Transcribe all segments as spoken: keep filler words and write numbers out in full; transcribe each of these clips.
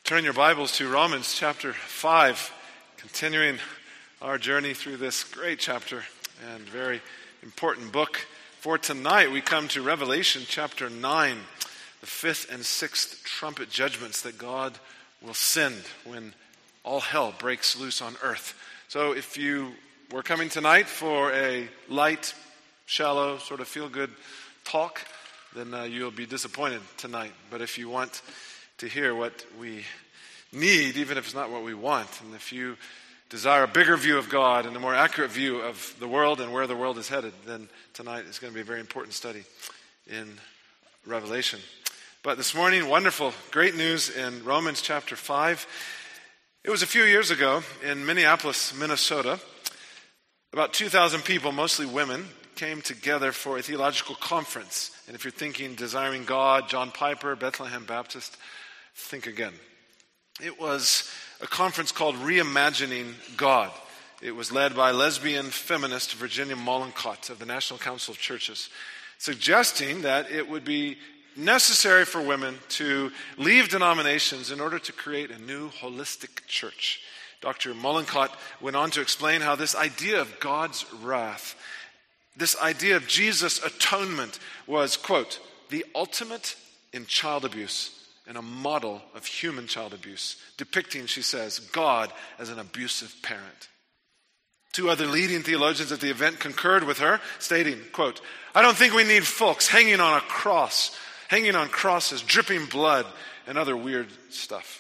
Turn your Bibles to Romans chapter five, continuing our journey through this great chapter and very important book. For tonight we come to Revelation chapter nine, the fifth and sixth trumpet judgments that God will send when all hell breaks loose on earth. So if you were coming tonight for a light, shallow, sort of feel-good talk, then uh, you'll be disappointed tonight. But if you want to hear what we need, even if it's not what we want, and if you desire a bigger view of God and a more accurate view of the world and where the world is headed, then tonight is going to be a very important study in Revelation. But this morning, wonderful, great news in Romans chapter five. It was a few years ago in Minneapolis, Minnesota. About two thousand people, mostly women, came together for a theological conference. And if you're thinking Desiring God, John Piper, Bethlehem Baptist, think again. It was a conference called Reimagining God. It was led by lesbian feminist Virginia Mollenkott of the National Council of Churches, suggesting that it would be necessary for women to leave denominations in order to create a new holistic church. Doctor Mollenkott went on to explain how this idea of God's wrath, this idea of Jesus' atonement was, quote, the ultimate in child abuse and a model of human child abuse, depicting, she says, God as an abusive parent. Two other leading theologians at the event concurred with her, stating, quote, I don't think we need folks hanging on a cross, hanging on crosses, dripping blood, and other weird stuff.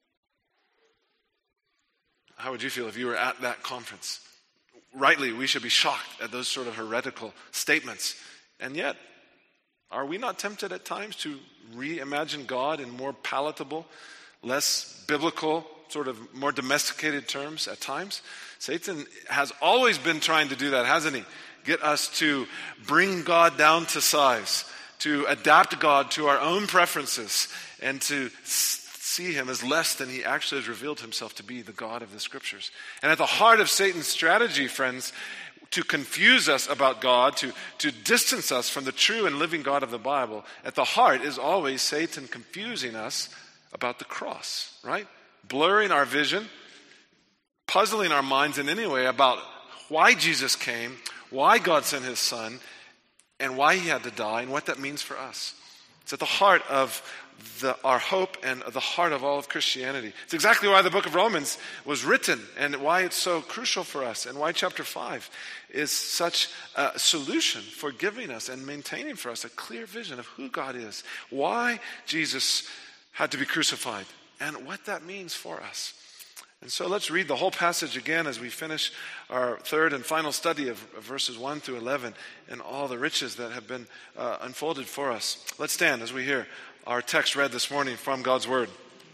How would you feel if you were at that conference? Rightly, we should be shocked at those sort of heretical statements. And yet, are we not tempted at times to reimagine God in more palatable, less biblical, sort of more domesticated terms at times? Satan has always been trying to do that, hasn't he? Get us to bring God down to size, to adapt God to our own preferences, and to see him as less than he actually has revealed himself to be, the God of the Scriptures. And at the heart of Satan's strategy, friends, to confuse us about God, to, to distance us from the true and living God of the Bible, at the heart is always Satan confusing us about the cross, right? Blurring our vision, puzzling our minds in any way about why Jesus came, why God sent his Son, and why he had to die, and what that means for us. It's at the heart of the, our hope and the heart of all of Christianity. It's exactly why the book of Romans was written and why it's so crucial for us and why chapter five is such a solution for giving us and maintaining for us a clear vision of who God is, why Jesus had to be crucified, and what that means for us. And so let's read the whole passage again as we finish our third and final study of, of verses one through eleven and all the riches that have been uh, unfolded for us. Let's stand as we hear our text read this morning from God's Word.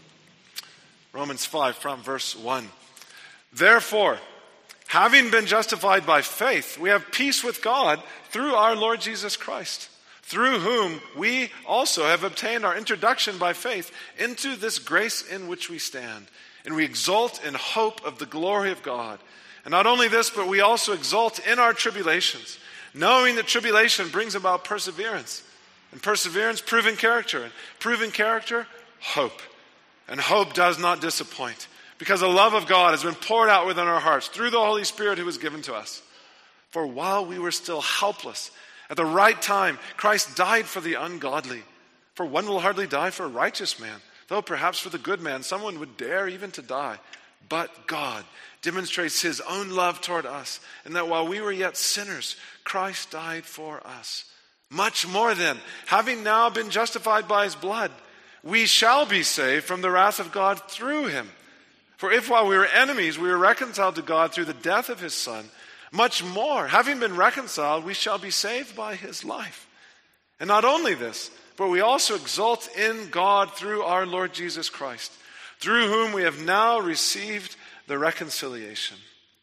Romans five from verse one. Therefore, having been justified by faith, we have peace with God through our Lord Jesus Christ, through whom we also have obtained our introduction by faith into this grace in which we stand. And we exult in hope of the glory of God. And not only this, but we also exult in our tribulations, knowing that tribulation brings about perseverance. And perseverance, proven character. And proven character, hope. And hope does not disappoint, because the love of God has been poured out within our hearts through the Holy Spirit who was given to us. For while we were still helpless, at the right time, Christ died for the ungodly. For one will hardly die for a righteous man, though perhaps for the good man someone would dare even to die. But God demonstrates his own love toward us, and that while we were yet sinners, Christ died for us. Much more then, having now been justified by his blood, we shall be saved from the wrath of God through him. For if while we were enemies, we were reconciled to God through the death of his Son, much more, having been reconciled, we shall be saved by his life. And not only this, but we also exult in God through our Lord Jesus Christ, through whom we have now received the reconciliation.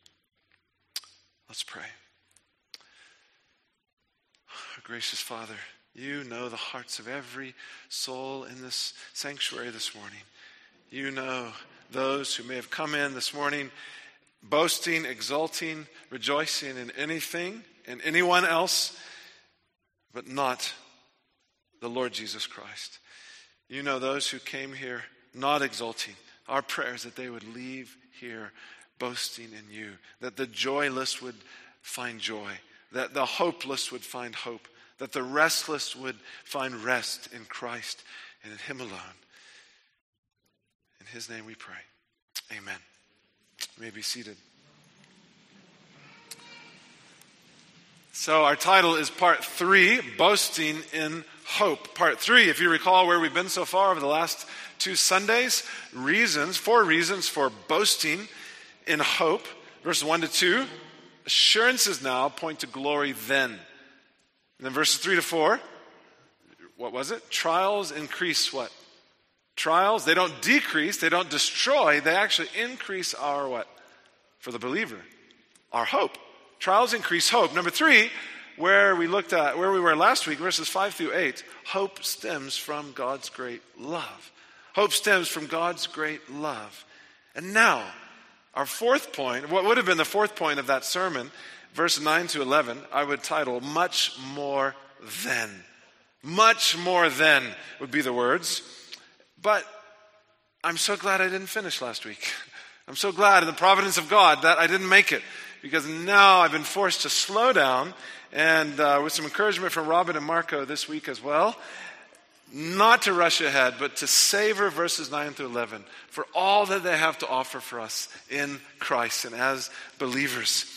Let's pray. Our gracious Father, you know the hearts of every soul in this sanctuary this morning. You know those who may have come in this morning boasting, exulting, rejoicing in anything and anyone else, but not the Lord Jesus Christ. You know those who came here not exulting. Our prayer is that they would leave here boasting in you, that the joyless would find joy, that the hopeless would find hope, that the restless would find rest in Christ and in him alone. In his name we pray. Amen. You may be seated. So our title is part three, Boasting in Hope. Part three, if you recall where we've been so far over the last two Sundays, reasons, four reasons for boasting in hope. Verses one to two, assurances now point to glory then. And then verses three to four, what was it? Trials increase what? Trials, they don't decrease, they don't destroy, they actually increase our what? For the believer, our hope. Trials increase hope. Number three, where we looked at, where we were last week, verses five through eight, hope stems from God's great love. Hope stems from God's great love. And now, our fourth point, what would have been the fourth point of that sermon, verse nine to eleven, I would title, Much More Than. Much more than would be the words. But I'm so glad I didn't finish last week. I'm so glad in the providence of God that I didn't make it. Because now I've been forced to slow down, and uh, with some encouragement from Robin and Marco this week as well, not to rush ahead, but to savor verses nine through eleven for all that they have to offer for us in Christ and as believers.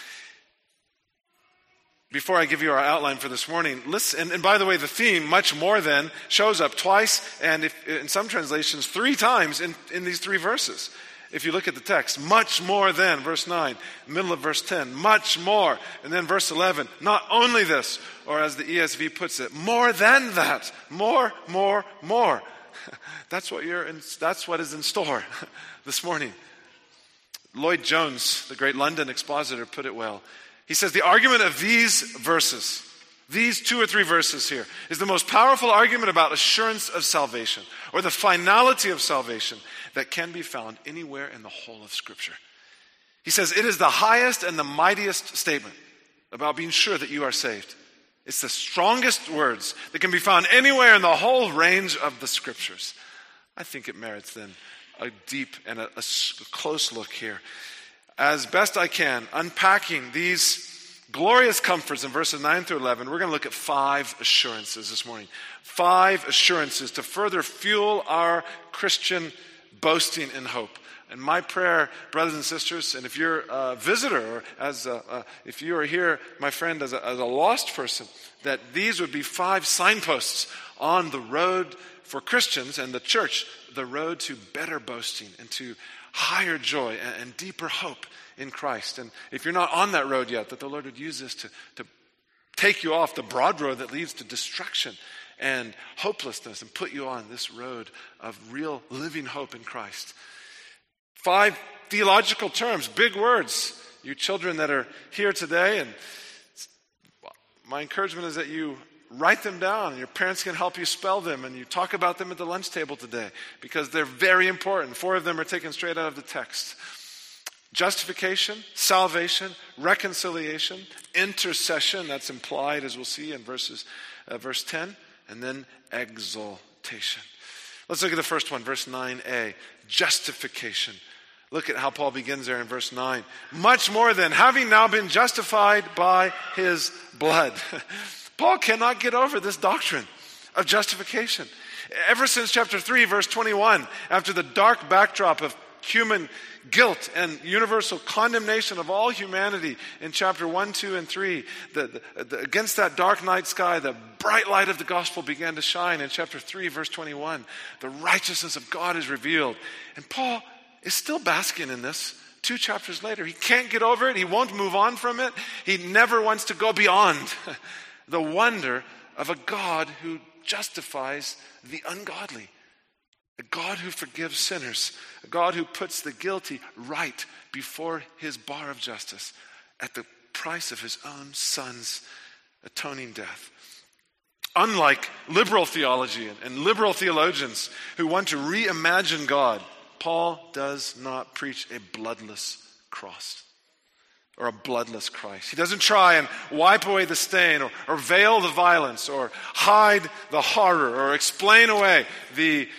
Before I give you our outline for this morning, listen, and, and by the way, the theme, much more than, shows up twice, and if, in some translations, three times in, in these three verses. If you look at the text, much more than, verse nine, middle of verse ten, much more. And then verse eleven, not only this, or as the E S V puts it, more than that. More, more, more. That's what you're in, that's what is in store this morning. Lloyd Jones, the great London expositor, put it well. He says the argument of these verses, these two or three verses here, is the most powerful argument about assurance of salvation, or the finality of salvation, that can be found anywhere in the whole of Scripture. He says it is the highest and the mightiest statement about being sure that you are saved. It's the strongest words that can be found anywhere in the whole range of the Scriptures. I think it merits then a deep and a, a close look here. As best I can, unpacking these glorious comforts in verses nine through eleven, we're going to look at five assurances this morning. Five assurances to further fuel our Christian boasting in hope. And my prayer, brothers and sisters, and if you're a visitor, or as a, uh, if you are here, my friend, as a, as a lost person, that these would be five signposts on the road for Christians and the church, the road to better boasting and to higher joy and, and deeper hope in Christ. And if you're not on that road yet, that the Lord would use this to, to take you off the broad road that leads to destruction and hopelessness and put you on this road of real living hope in Christ. Five theological terms, big words. You children that are here today, and my encouragement is that you write them down, and your parents can help you spell them, and you talk about them at the lunch table today, because they're very important. Four of them are taken straight out of the text. Justification, salvation, reconciliation, intercession, that's implied, as we'll see in verses, uh, verse ten, and then exaltation. Let's look at the first one, verse nine a, justification. Look at how Paul begins there in verse nine. Much more than, having now been justified by his blood. Paul cannot get over this doctrine of justification. Ever since chapter three, verse twenty-one, after the dark backdrop of human guilt and universal condemnation of all humanity in chapter one, two, and three. The, the, the, against that dark night sky, the bright light of the gospel began to shine in chapter three, verse twenty-one. The righteousness of God is revealed. And Paul is still basking in this two chapters later. He can't get over it. He won't move on from it. He never wants to go beyond the wonder of a God who justifies the ungodly. A God who forgives sinners. A God who puts the guilty right before his bar of justice at the price of his own son's atoning death. Unlike liberal theology and liberal theologians who want to reimagine God, Paul does not preach a bloodless cross or a bloodless Christ. He doesn't try and wipe away the stain or, or veil the violence or hide the horror or explain away the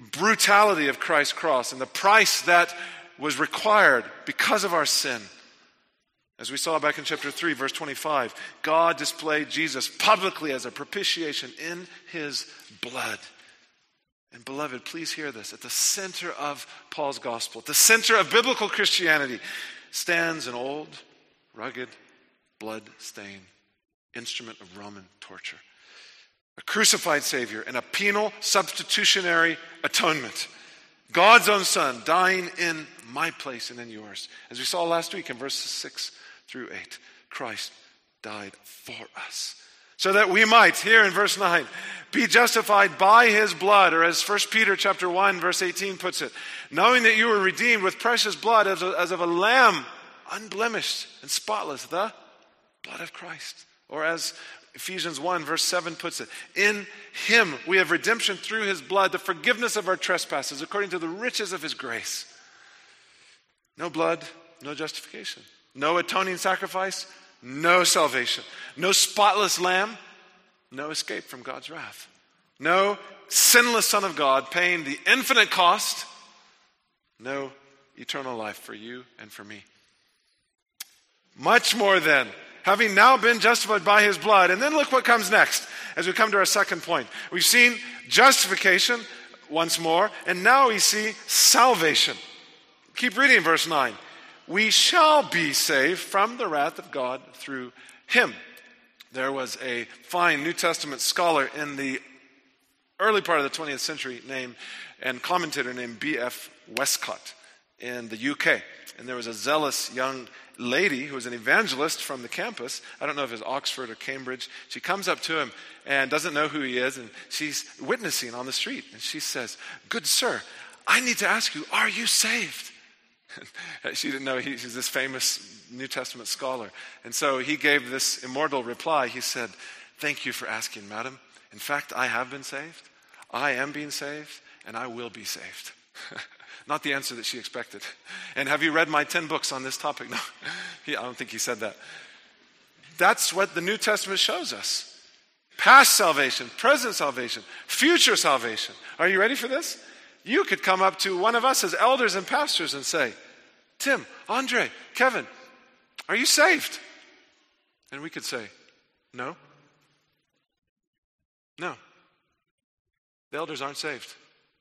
brutality of Christ's cross and the price that was required because of our sin. As we saw back in chapter three, verse twenty-five, God displayed Jesus publicly as a propitiation in his blood. And beloved, please hear this. At the center of Paul's gospel, at the center of biblical Christianity, stands an old, rugged, blood-stained instrument of Roman torture. A crucified Savior and a penal substitutionary atonement. God's own Son dying in my place and in yours. As we saw last week in verses six through eight, Christ died for us. So that we might, here in verse nine, be justified by his blood, or as First Peter chapter one, verse eighteen puts it, knowing that you were redeemed with precious blood as of, as of a lamb, unblemished and spotless, the blood of Christ. Or as Ephesians one, verse seven puts it, in him we have redemption through his blood, the forgiveness of our trespasses, according to the riches of his grace. No blood, no justification. No atoning sacrifice, no salvation. No spotless lamb, no escape from God's wrath. No sinless Son of God paying the infinite cost, no eternal life for you and for me. Much more then, having now been justified by his blood. And then look what comes next as we come to our second point. We've seen justification once more, and now we see salvation. Keep reading verse nine. We shall be saved from the wrath of God through him. There was a fine New Testament scholar in the early part of the twentieth century named and commentator named B F Westcott in the U K. And there was a zealous young lady who was an evangelist from the campus. I don't know if it was Oxford or Cambridge. She comes up to him and doesn't know who he is, and she's witnessing on the street. And she says, "Good sir, I need to ask you, are you saved?" She didn't know he, he's this famous New Testament scholar. And so he gave this immortal reply. He said, "Thank you for asking, madam. In fact, I have been saved. I am being saved, and I will be saved." Not the answer that she expected. "And have you read my ten books on this topic?" No, he, I don't think he said that. That's what the New Testament shows us. Past salvation, present salvation, future salvation. Are you ready for this? You could come up to one of us as elders and pastors and say, "Tim, Andre, Kevin, are you saved?" And we could say, "No. No. The elders aren't saved.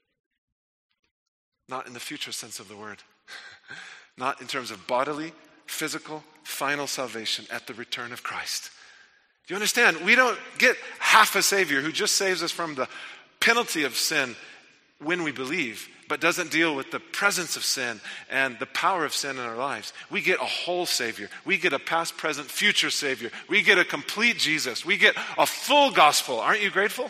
Not in the future sense of the word. Not in terms of bodily, physical, final salvation at the return of Christ." Do you understand? We don't get half a Savior who just saves us from the penalty of sin when we believe, but doesn't deal with the presence of sin and the power of sin in our lives. We get a whole Savior. We get a past, present, future Savior. We get a complete Jesus. We get a full gospel. Aren't you grateful?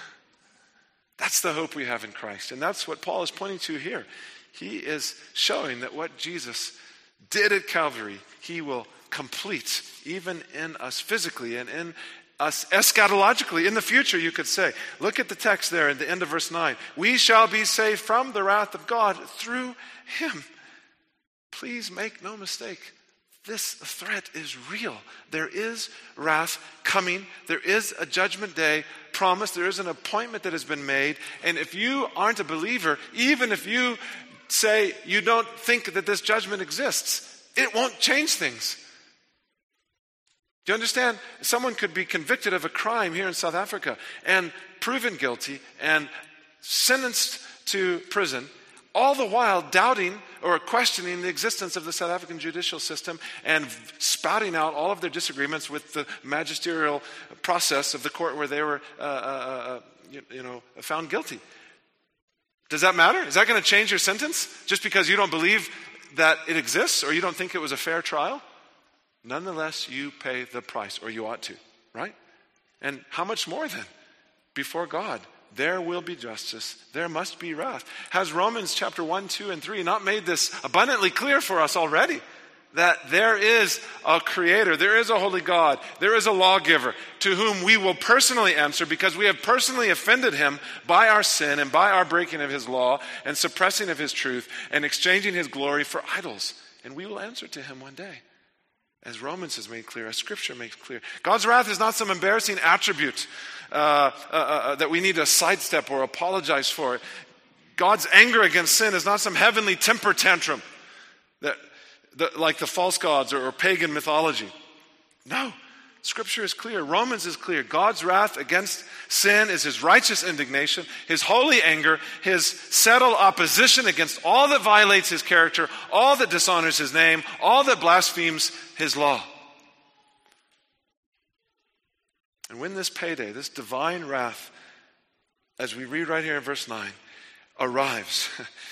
That's the hope we have in Christ. And that's what Paul is pointing to here. He is showing that what Jesus did at Calvary, he will complete even in us physically and in us eschatologically in the future, you could say. Look at the text there at the end of verse nine. We shall be saved from the wrath of God through him. Please make no mistake. This threat is real. There is wrath coming. There is a judgment day promised. There is an appointment that has been made. And if you aren't a believer, even if you say you don't think that this judgment exists, it won't change things. Do you understand? Someone could be convicted of a crime here in South Africa and proven guilty and sentenced to prison, all the while doubting or questioning the existence of the South African judicial system and spouting out all of their disagreements with the magisterial process of the court where they were, uh, uh, uh, you, you know, found guilty. Does that matter? Is that going to change your sentence just because you don't believe that it exists or you don't think it was a fair trial? Nonetheless, you pay the price, or you ought to, right? And how much more then? Before God, there will be justice. There must be wrath. Has Romans chapter one, two, and three not made this abundantly clear for us already? That there is a creator, there is a holy God, there is a lawgiver to whom we will personally answer because we have personally offended him by our sin and by our breaking of his law and suppressing of his truth and exchanging his glory for idols. And we will answer to him one day. As Romans has made clear, as Scripture makes clear. God's wrath is not some embarrassing attribute uh, uh, uh, that we need to sidestep or apologize for. God's anger against sin is not some heavenly temper tantrum that, that like the false gods or, or pagan mythology. No, Scripture is clear. Romans is clear. God's wrath against sin is his righteous indignation, his holy anger, his settled opposition against all that violates his character, all that dishonors his name, all that blasphemes his law. And when this payday, this divine wrath, as we read right here in verse nine, arrives,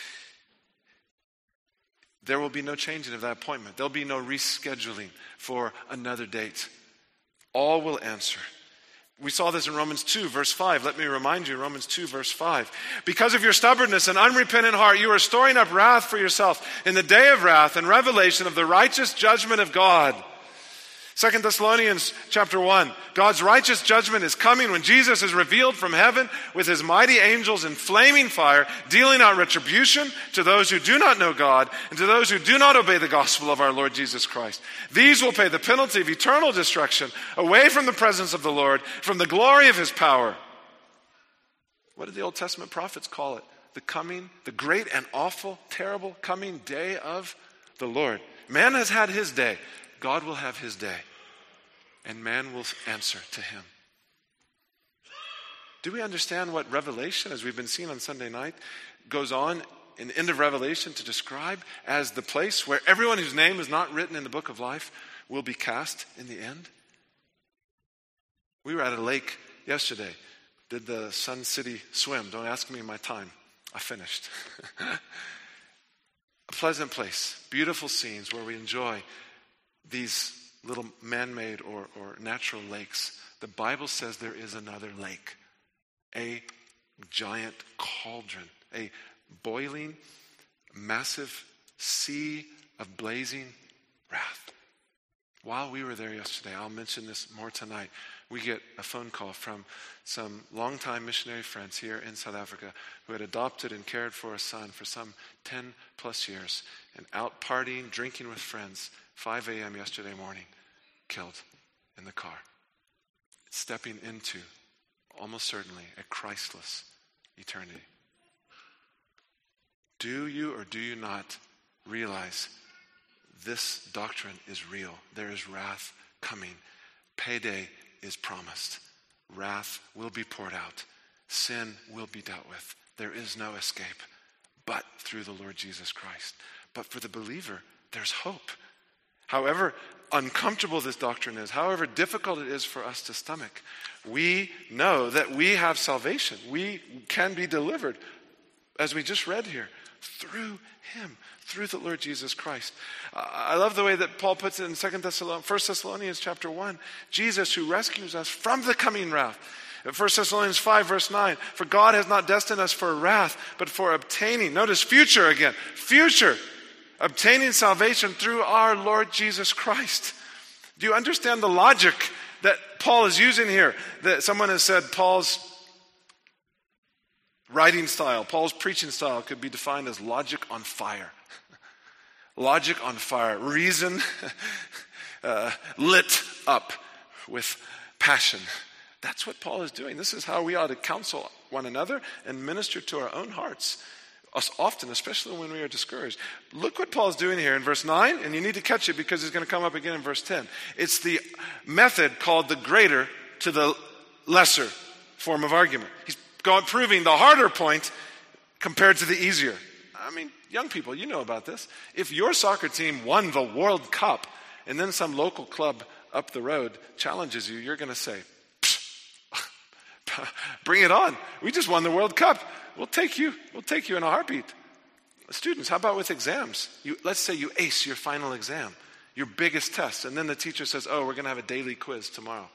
there will be no changing of that appointment. There'll be no rescheduling for another date. All will answer. We saw this in Romans two, verse five. Let me remind you, Romans two, verse five. Because of your stubbornness and unrepentant heart, you are storing up wrath for yourself in the day of wrath and revelation of the righteous judgment of God. Second Thessalonians chapter one, God's righteous judgment is coming when Jesus is revealed from heaven with his mighty angels in flaming fire, dealing out retribution to those who do not know God and to those who do not obey the gospel of our Lord Jesus Christ. These will pay the penalty of eternal destruction away from the presence of the Lord, from the glory of his power. What did the Old Testament prophets call it? The coming, the great and awful, terrible coming day of the Lord. Man has had his day. God will have his day, and man will answer to him. Do we understand what Revelation, as we've been seeing on Sunday night, goes on in the end of Revelation to describe as the place where everyone whose name is not written in the book of life will be cast in the end? We were at a lake yesterday. Did the Sun City swim? Don't ask me my time. I finished. A pleasant place, beautiful scenes where we enjoy these little man-made or, or natural lakes. The Bible says there is another lake, a giant cauldron, a boiling, massive sea of blazing wrath. While we were there yesterday, I'll mention this more tonight, we get a phone call from some longtime missionary friends here in South Africa who had adopted and cared for a son for some ten plus years, and out partying, drinking with friends, five a.m. yesterday morning, killed in the car, stepping into, almost certainly, a Christless eternity. Do you or do you not realize this doctrine is real? There is wrath coming. Payday is promised. Wrath will be poured out. Sin will be dealt with. There is no escape but through the Lord Jesus Christ. But for the believer, there's hope. However uncomfortable this doctrine is, however difficult it is for us to stomach, we know that we have salvation. We can be delivered, as we just read here, through him, through the Lord Jesus Christ. Uh, I love the way that Paul puts it in Second Thessalonians, First Thessalonians chapter one. Jesus who rescues us from the coming wrath. First Thessalonians five, verse nine, for God has not destined us for wrath, but for obtaining, notice future again, future, obtaining salvation through our Lord Jesus Christ. Do you understand the logic that Paul is using here? That someone has said Paul's writing style, Paul's preaching style could be defined as logic on fire. Logic on fire. Reason uh, lit up with passion. That's what Paul is doing. This is how we ought to counsel one another and minister to our own hearts. Us often, especially when we are discouraged. Look what Paul's doing here in verse nine, and you need to catch it because it's going to come up again in verse ten. It's the method called the greater to the lesser form of argument. He's going, proving the harder point compared to the easier. I mean, young people, you know about this. If your soccer team won the World Cup and then some local club up the road challenges you, you're going to say, bring it on. We just won the World Cup. We'll take you. We'll take you in a heartbeat. Students, how about with exams? You, let's say you ace your final exam, your biggest test, and then the teacher says, oh, we're going to have a daily quiz tomorrow.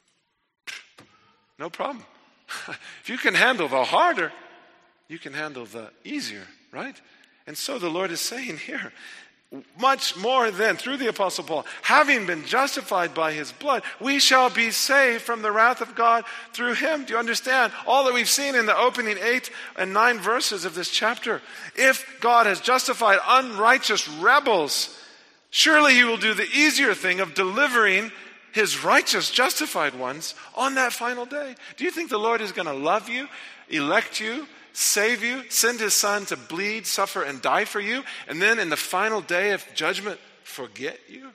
No problem. If you can handle the harder, you can handle the easier, right? And so the Lord is saying here, much more than through the Apostle Paul, having been justified by his blood, we shall be saved from the wrath of God through him. Do you understand all that we've seen in the opening eight and nine verses of this chapter? If God has justified unrighteous rebels, surely he will do the easier thing of delivering his righteous, justified ones on that final day. Do you think the Lord is going to love you, elect you, save you, send his son to bleed, suffer, and die for you, and then in the final day of judgment, forget you?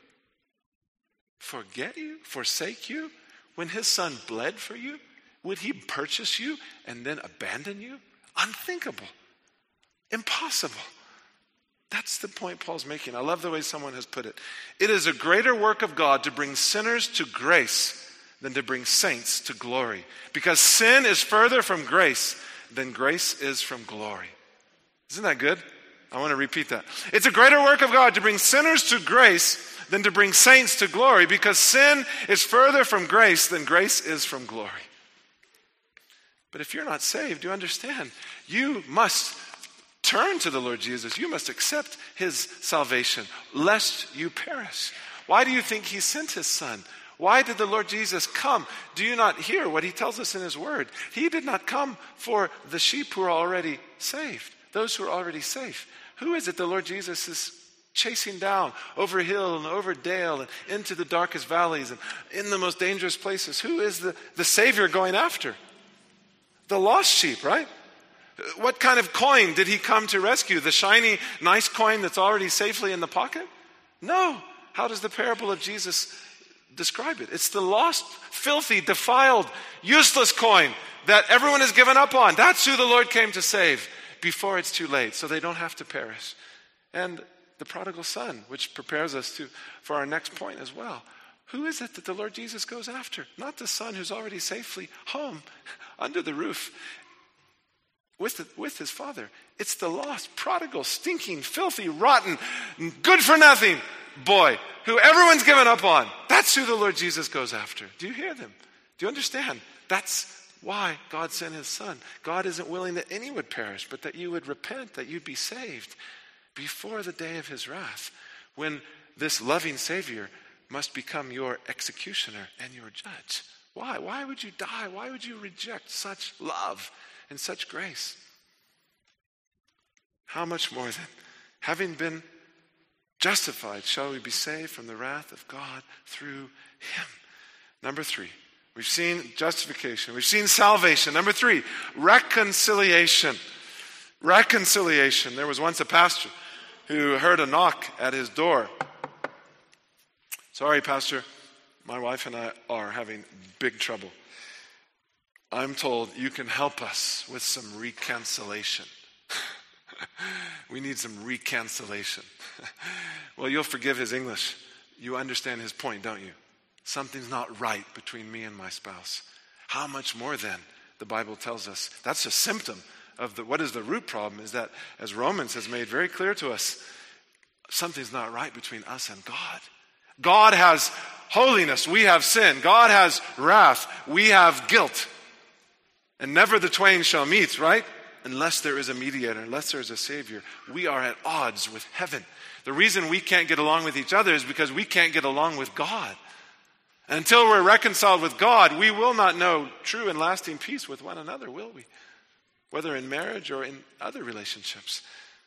Forget you? Forsake you? When his son bled for you, would he purchase you and then abandon you? Unthinkable. Impossible. That's the point Paul's making. I love the way someone has put it. It is a greater work of God to bring sinners to grace than to bring saints to glory. Because sin is further from grace than grace is from glory. Isn't that good? I want to repeat that. It's a greater work of God to bring sinners to grace than to bring saints to glory, because sin is further from grace than grace is from glory. But if you're not saved, you understand, you must turn to the Lord Jesus. You must accept his salvation, lest you perish. Why do you think he sent his son? Why did the Lord Jesus come? Do you not hear what he tells us in his word? He did not come for the sheep who are already saved, those who are already safe. Who is it the Lord Jesus is chasing down over hill and over dale and into the darkest valleys and in the most dangerous places? Who is the, the Savior going after? The lost sheep, right? What kind of coin did he come to rescue? The shiny, nice coin that's already safely in the pocket? No. How does the parable of Jesus describe it? It's the lost, filthy, defiled, useless coin that everyone has given up on. That's who the Lord came to save before it's too late, so they don't have to perish. And the prodigal son, which prepares us to for our next point as well. Who is it that the Lord Jesus goes after? Not the son who's already safely home under the roof with, the, with his father. It's the lost, prodigal, stinking, filthy, rotten, good for nothing boy who everyone's given up on. That's who the Lord Jesus goes after. Do you hear them? Do you understand? That's why God sent his son. God isn't willing that any would perish, but that you would repent, that you'd be saved before the day of his wrath, when this loving Savior must become your executioner and your judge. Why? Why would you die? Why would you reject such love and such grace? How much more then, having been justified, shall we be saved from the wrath of God through him? Number three, we've seen justification. We've seen salvation. Number three, reconciliation. Reconciliation. There was once a pastor who heard a knock at his door. Sorry, Pastor, my wife and I are having big trouble. I'm told you can help us with some reconciliation. We need some reconciliation. Well, you'll forgive his English. You understand his point, don't you? Something's not right between me and my spouse. How much more then, the Bible tells us, that's a symptom of the, what is the root problem, is that, as Romans has made very clear to us, something's not right between us and God. God has holiness, we have sin. God has wrath, we have guilt. And never the twain shall meet, right? Unless there is a mediator, unless there is a Savior. We are at odds with heaven. The reason we can't get along with each other is because we can't get along with God. Until we're reconciled with God, we will not know true and lasting peace with one another, will we? Whether in marriage or in other relationships.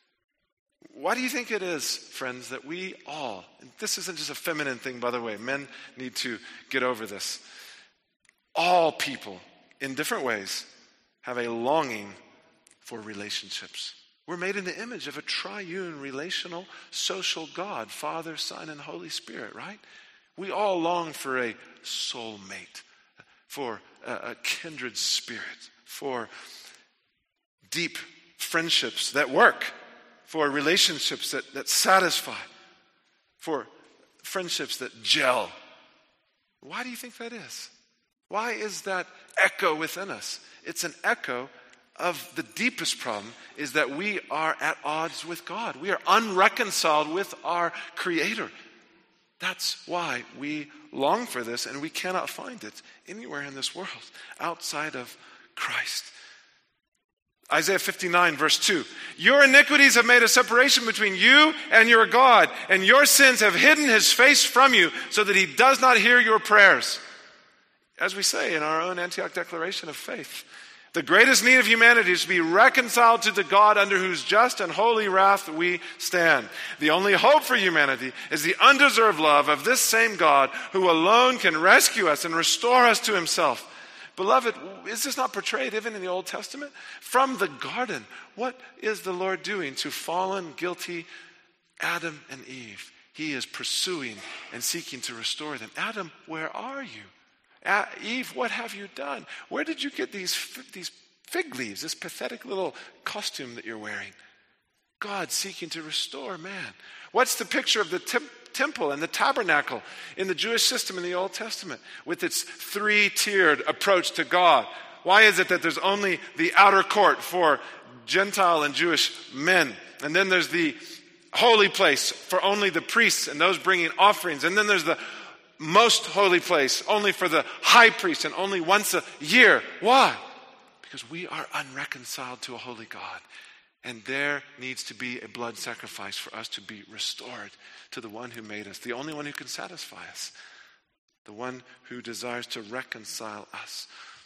Why do you think it is, friends, that we all, and this isn't just a feminine thing, by the way, men need to get over this. All people, in different ways, have a longing for relationships. We're made in the image of a triune, relational, social God, Father, Son, and Holy Spirit, right? We all long for a soulmate, for a, a kindred spirit, for deep friendships that work, for relationships that, that satisfy, for friendships that gel. Why do you think that is? Why is that echo within us? It's an echo of the deepest problem, is that we are at odds with God. We are unreconciled with our Creator. That's why we long for this, and we cannot find it anywhere in this world outside of Christ. Isaiah fifty-nine, verse two. Your iniquities have made a separation between you and your God, and your sins have hidden his face from you so that he does not hear your prayers. As we say in our own Antioch Declaration of Faith, the greatest need of humanity is to be reconciled to the God under whose just and holy wrath we stand. The only hope for humanity is the undeserved love of this same God who alone can rescue us and restore us to himself. Beloved, is this not portrayed even in the Old Testament? From the garden, what is the Lord doing to fallen, guilty Adam and Eve? He is pursuing and seeking to restore them. Adam, where are you? Eve, what have you done? Where did you get these, these fig leaves, this pathetic little costume that you're wearing? God seeking to restore man. What's the picture of the tem- temple and the tabernacle in the Jewish system in the Old Testament with its three-tiered approach to God? Why is it that there's only the outer court for Gentile and Jewish men? And then there's the holy place for only the priests and those bringing offerings. And then there's the most holy place only for the high priest and only once a year. Why? Because we are unreconciled to a holy God. And there needs to be a blood sacrifice for us to be restored to the one who made us, the only one who can satisfy us, the one who desires to reconcile us.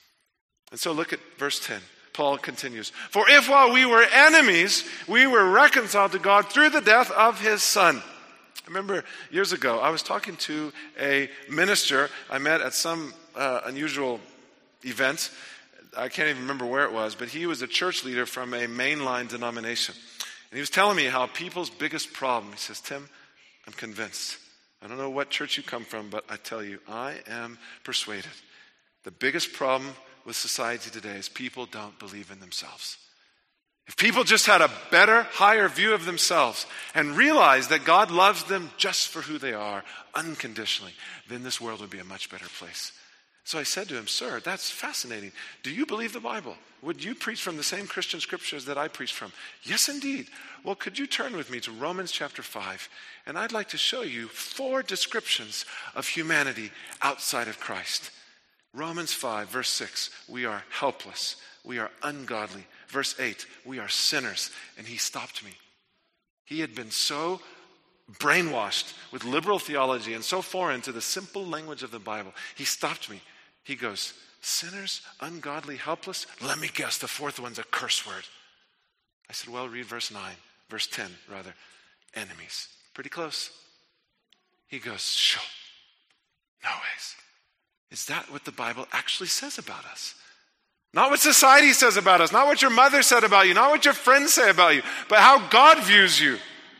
And so look at verse ten. Paul continues, for if while we were enemies, we were reconciled to God through the death of his son. I remember years ago, I was talking to a minister I met at some uh, unusual event. I can't even remember where it was, but he was a church leader from a mainline denomination. And he was telling me how people's biggest problem, he says, Tim, I'm convinced. I don't know what church you come from, but I tell you, I am persuaded. The biggest problem with society today is people don't believe in themselves. If people just had a better, higher view of themselves and realized that God loves them just for who they are, unconditionally, then this world would be a much better place. So I said to him, sir, that's fascinating. Do you believe the Bible? Would you preach from the same Christian scriptures that I preach from? Yes, indeed. Well, could you turn with me to Romans chapter five? And I'd like to show you four descriptions of humanity outside of Christ. Romans five, verse six, we are helpless. We are ungodly. Verse eight, we are sinners. And he stopped me. He had been so brainwashed with liberal theology and so foreign to the simple language of the Bible. He stopped me. He goes, sinners, ungodly, helpless? Let me guess, the fourth one's a curse word. I said, well, read verse nine, verse ten, rather. Enemies. Pretty close. He goes, sure. No ways. Is that what the Bible actually says about us? Not what society says about us, not what your mother said about you, not what your friends say about you, but how God views you.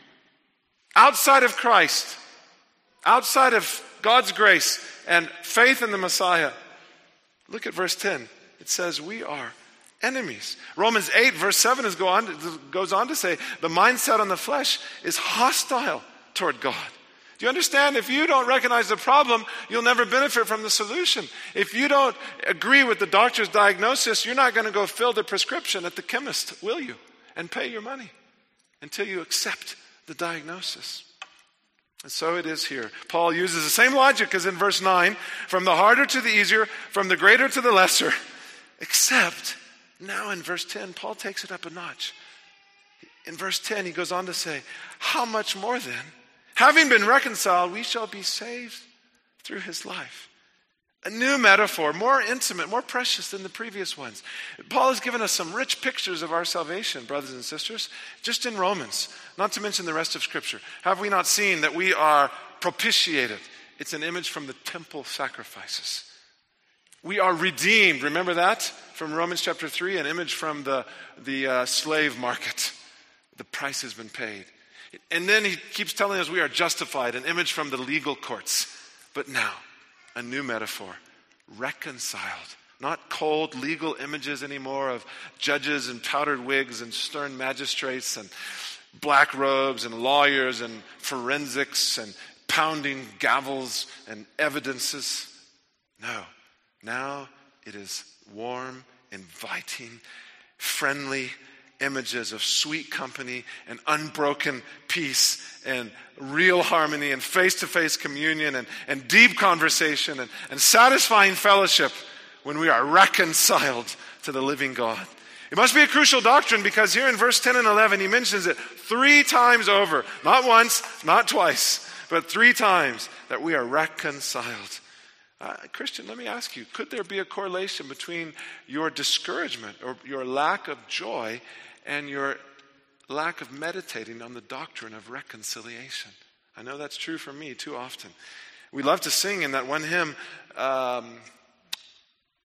Outside of Christ, outside of God's grace and faith in the Messiah. Look at verse ten. It says we are enemies. Romans eight verse seven is go on, goes on to say the mindset on the flesh is hostile toward God. Do you understand? If you don't recognize the problem, you'll never benefit from the solution. If you don't agree with the doctor's diagnosis, you're not going to go fill the prescription at the chemist, will you? And pay your money until you accept the diagnosis. And so it is here. Paul uses the same logic as in verse nine, from the harder to the easier, from the greater to the lesser, except now in verse ten, Paul takes it up a notch. In verse ten, he goes on to say, how much more then, having been reconciled, we shall be saved through his life. A new metaphor, more intimate, more precious than the previous ones. Paul has given us some rich pictures of our salvation, brothers and sisters, just in Romans, not to mention the rest of Scripture. Have we not seen that we are propitiated? It's an image from the temple sacrifices. We are redeemed. Remember that? From Romans chapter three, an image from the, the uh, slave market. The price has been paid. And then he keeps telling us we are justified, an image from the legal courts. But now, a new metaphor, reconciled. Not cold legal images anymore of judges and powdered wigs and stern magistrates and black robes and lawyers and forensics and pounding gavels and evidences. No, now it is warm, inviting, friendly images of sweet company and unbroken peace and real harmony and face-to-face communion and, and deep conversation and, and satisfying fellowship when we are reconciled to the living God. It must be a crucial doctrine because here in verse ten and eleven he mentions it three times over. Not once, not twice, but three times that we are reconciled. Uh, Christian, let me ask you, could there be a correlation between your discouragement or your lack of joy and your lack of meditating on the doctrine of reconciliation? I know that's true for me too often. We love to sing in that one hymn, um,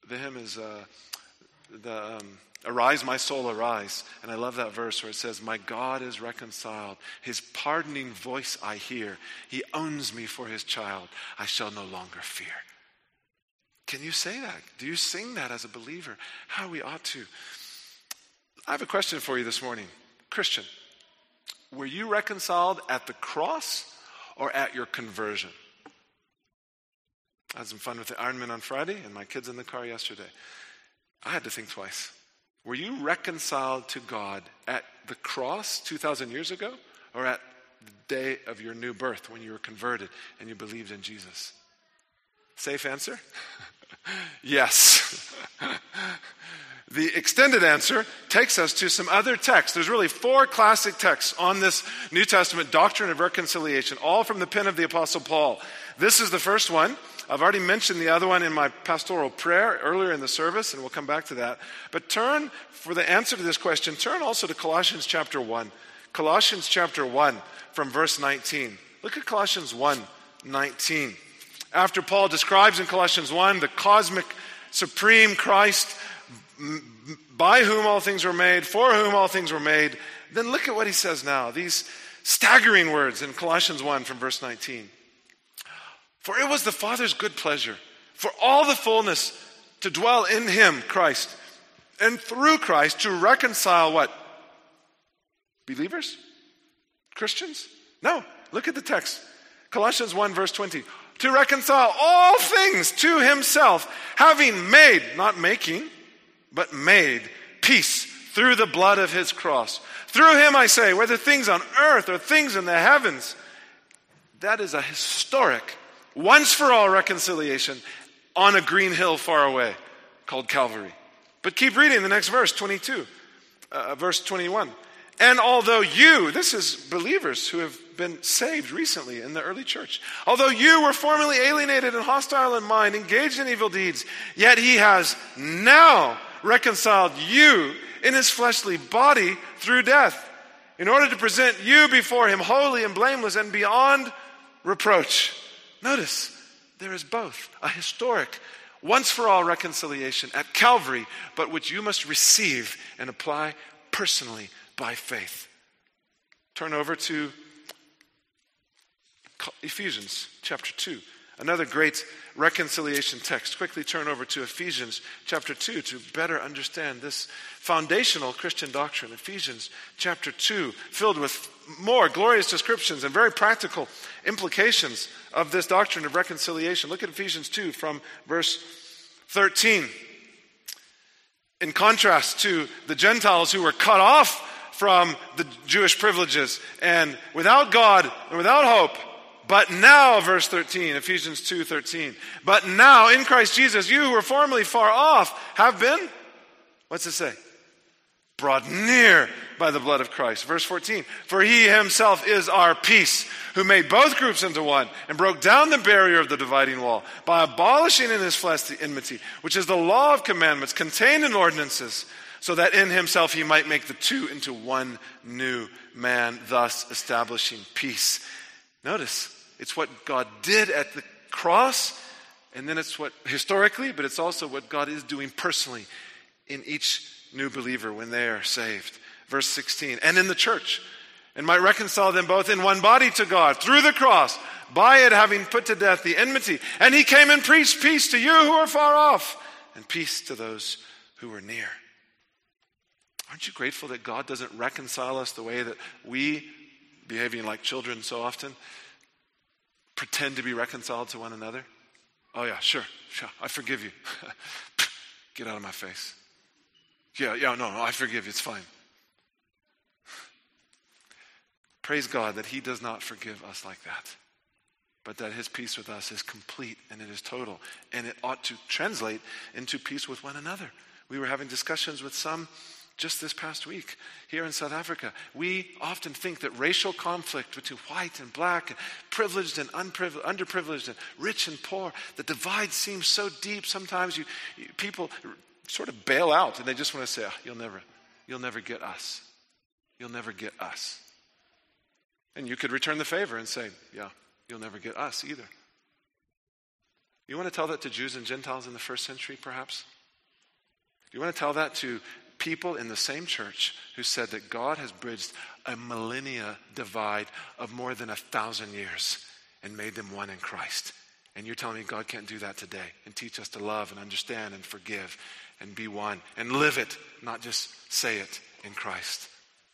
The hymn is uh, the um, Arise, my soul, arise. And I love that verse where it says, my God is reconciled. His pardoning voice I hear. He owns me for his child. I shall no longer fear. Can you say that? Do you sing that as a believer? How we ought to. I have a question for you this morning. Christian, were you reconciled at the cross or at your conversion? I had some fun with the Ironman on Friday and my kids in the car yesterday. I had to think twice. Were you reconciled to God at the cross two thousand years ago or at the day of your new birth when you were converted and you believed in Jesus? Safe answer? Yes. The extended answer takes us to some other texts. There's really four classic texts on this New Testament doctrine of reconciliation, all from the pen of the Apostle Paul. This is the first one. I've already mentioned the other one in my pastoral prayer earlier in the service, and we'll come back to that. But turn, for the answer to this question, turn also to Colossians chapter one. Colossians chapter one from verse nineteen. Look at Colossians one nineteen. After Paul describes in Colossians one the cosmic, supreme Christ, by whom all things were made, for whom all things were made, then look at what he says now. These staggering words in Colossians one from verse nineteen. For it was the Father's good pleasure for all the fullness to dwell in him, Christ, and through Christ to reconcile what? Believers? Christians? No. Look at the text. Colossians one verse twenty. To reconcile all things to himself, having made, not making, but made peace through the blood of his cross. Through him, I say, whether things on earth or things in the heavens. That is a historic, once for all reconciliation on a green hill far away called Calvary. But keep reading the next verse, twenty-two, uh, verse twenty-one. And although you, this is believers who have been saved recently in the early church, although you were formerly alienated and hostile in mind, engaged in evil deeds, yet he has now reconciled you in his fleshly body through death, in order to present you before him holy and blameless and beyond reproach. Notice, there is both a historic, once for all reconciliation at Calvary, but which you must receive and apply personally by faith. Turn over to Ephesians chapter two, another great reconciliation text. Quickly turn over to Ephesians chapter two to better understand this foundational Christian doctrine. Ephesians chapter two, filled with more glorious descriptions and very practical implications of this doctrine of reconciliation. Look at Ephesians two from verse thirteen. In contrast to the Gentiles who were cut off from the Jewish privileges and without God and without hope, but now, verse thirteen, Ephesians two thirteen, but now in Christ Jesus, you who were formerly far off have been, what's it say? Brought near by the blood of Christ. Verse fourteen, for he himself is our peace, who made both groups into one and broke down the barrier of the dividing wall by abolishing in his flesh the enmity, which is the law of commandments contained in ordinances, so that in himself he might make the two into one new man, thus establishing peace. Notice, it's what God did at the cross, and then it's what historically, but it's also what God is doing personally in each new believer when they are saved. Verse sixteen, and in the church, and might reconcile them both in one body to God through the cross, by it having put to death the enmity. And he came and preached peace to you who are far off, and peace to those who are near. Aren't you grateful that God doesn't reconcile us the way that we, behaving like children so often, pretend to be reconciled to one another? Oh yeah, sure, sure, I forgive you. Get out of my face. Yeah, yeah, no, no, I forgive you, it's fine. Praise God that he does not forgive us like that, but that his peace with us is complete and it is total, and it ought to translate into peace with one another. We were having discussions with some just this past week here in South Africa. We often think that racial conflict between white and black, and privileged and unprivileged, underprivileged and rich and poor, the divide seems so deep. Sometimes you, you people sort of bail out and they just want to say, oh, you'll never, you'll never get us. You'll never get us. And you could return the favor and say, yeah, you'll never get us either. You want to tell that to Jews and Gentiles in the first century, perhaps? Do you want to tell that to people in the same church who said that God has bridged a millennia divide of more than a thousand years and made them one in Christ? And you're telling me God can't do that today and teach us to love and understand and forgive and be one and live it, not just say it in Christ.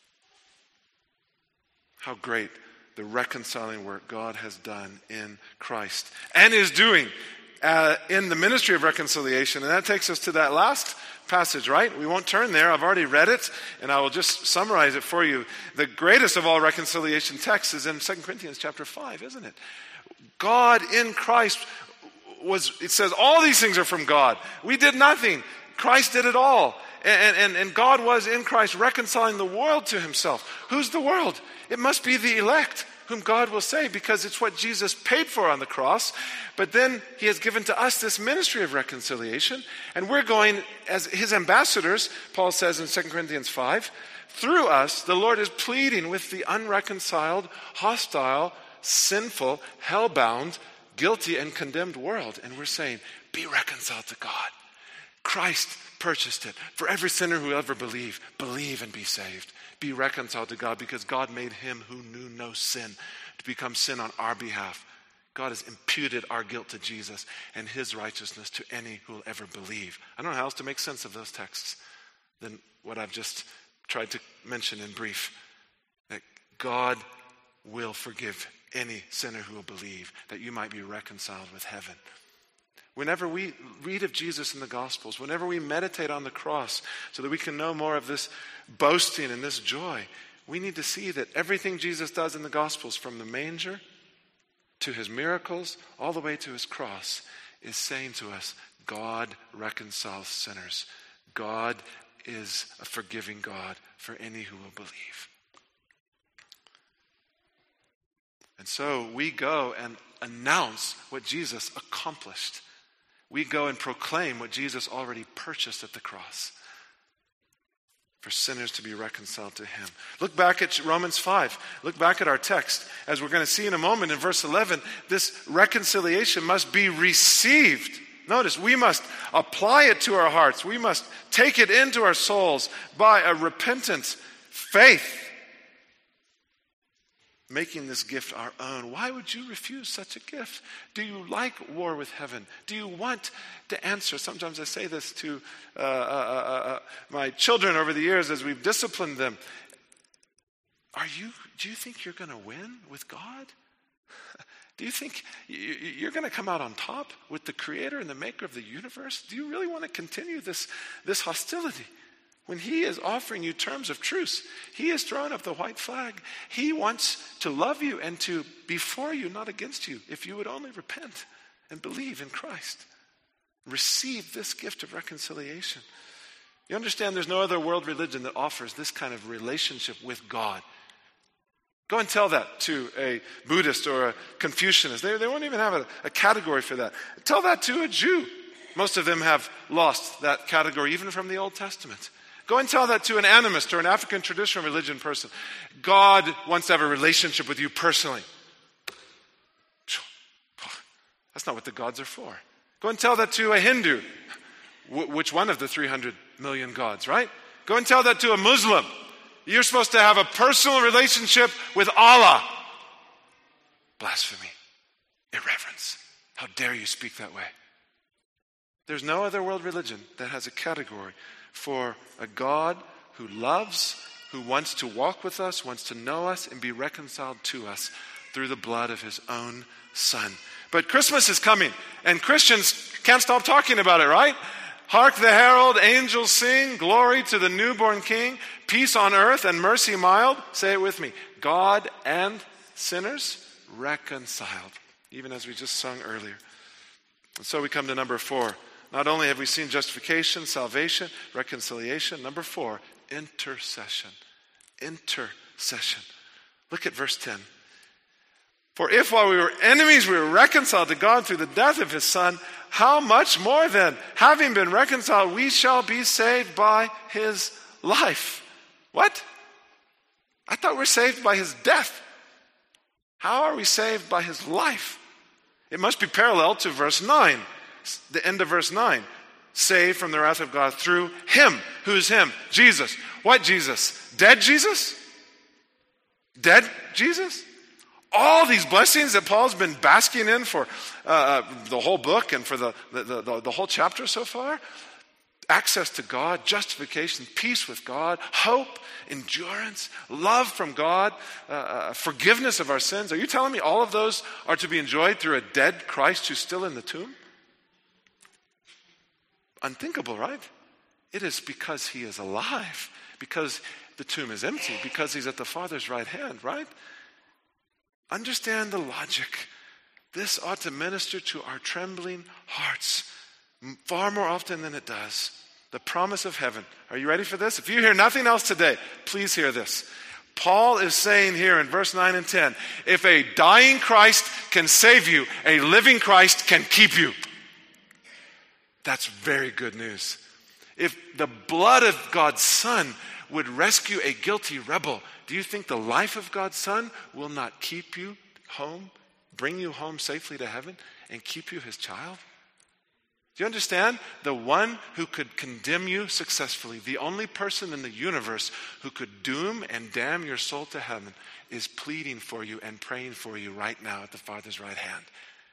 How great the reconciling work God has done in Christ and is doing uh, in the ministry of reconciliation. And that takes us to that last passage, right? We won't turn there. I've already read it, and I will just summarize it for you. The greatest of all reconciliation texts is in Second Corinthians chapter five, isn't it? God in Christ was, it says, all these things are from God. We did nothing. Christ did it all. And, and, and God was in Christ reconciling the world to himself. Who's the world? It must be the elect, whom God will save, because it's what Jesus paid for on the cross. But then he has given to us this ministry of reconciliation, and we're going as his ambassadors, Paul says in Second Corinthians five. Through us, the Lord is pleading with the unreconciled, hostile, sinful, hell-bound, guilty, and condemned world. And we're saying, be reconciled to God. Christ purchased it. For every sinner who ever believe, believe and be saved. Be reconciled to God, because God made him who knew no sin to become sin on our behalf. God has imputed our guilt to Jesus and his righteousness to any who will ever believe. I don't know how else to make sense of those texts than what I've just tried to mention in brief. That God will forgive any sinner who will believe, that you might be reconciled with heaven. Whenever we read of Jesus in the Gospels, whenever we meditate on the cross so that we can know more of this boasting and this joy, we need to see that everything Jesus does in the Gospels, from the manger to his miracles all the way to his cross, is saying to us, God reconciles sinners. God is a forgiving God for any who will believe. And so we go and announce what Jesus accomplished. We go and proclaim what Jesus already purchased at the cross for sinners to be reconciled to him. Look back at Romans five. Look back at our text. As we're going to see in a moment in verse eleven, this reconciliation must be received. Notice, we must apply it to our hearts. We must take it into our souls by a repentant faith, making this gift our own. Why would you refuse such a gift? Do you like war with heaven? Do you want to answer? Sometimes I say this to uh, uh, uh, uh, my children over the years as we've disciplined them. Are you? Do you think you're going to win with God? Do you think you're going to come out on top with the creator and the maker of the universe? Do you really want to continue this, this hostility? When he is offering you terms of truce, he is throwing up the white flag. He wants to love you and to be for you, not against you, if you would only repent and believe in Christ. Receive this gift of reconciliation. You understand there's no other world religion that offers this kind of relationship with God. Go and tell that to a Buddhist or a Confucianist. They, they won't even have a, a category for that. Tell that to a Jew. Most of them have lost that category, even from the Old Testament. Go and tell that to an animist or an African traditional religion person. God wants to have a relationship with you personally. That's not what the gods are for. Go and tell that to a Hindu. Wh- which one of the three hundred million gods, right? Go and tell that to a Muslim. You're supposed to have a personal relationship with Allah. Blasphemy. Irreverence. How dare you speak that way? There's no other world religion that has a category for a God who loves, who wants to walk with us, wants to know us, and be reconciled to us through the blood of his own Son. But Christmas is coming, and Christians can't stop talking about it, right? Hark the herald, angels sing, glory to the newborn King, peace on earth and mercy mild. Say it with me. God and sinners reconciled, even as we just sung earlier. And so we come to number four. Not only have we seen justification, salvation, reconciliation. Number four, intercession. Intercession. Look at verse ten. For if while we were enemies we were reconciled to God through the death of his Son, how much more then, having been reconciled, we shall be saved by his life. What? I thought we were saved by his death. How are we saved by his life? It must be parallel to verse nine, the end of verse nine. saved from the wrath of God through him. Who's him? Jesus. What Jesus? Dead Jesus? Dead Jesus? All these blessings that Paul's been basking in for uh, the whole book and for the, the, the, the whole chapter so far. Access to God, justification, peace with God, hope, endurance, love from God, uh, uh, forgiveness of our sins. Are you telling me all of those are to be enjoyed through a dead Christ who's still in the tomb? Unthinkable, right? It is because he is alive, because the tomb is empty, because he's at the Father's right hand, right? Understand the logic. This ought to minister to our trembling hearts far more often than it does. The promise of heaven. Are you ready for this? If you hear nothing else today, please hear this. Paul is saying here in verse nine and ten, if a dying Christ can save you, a living Christ can keep you. That's very good news. If the blood of God's Son would rescue a guilty rebel, do you think the life of God's Son will not keep you home, bring you home safely to heaven, and keep you his child? Do you understand? The one who could condemn you successfully, the only person in the universe who could doom and damn your soul to heaven, is pleading for you and praying for you right now at the Father's right hand.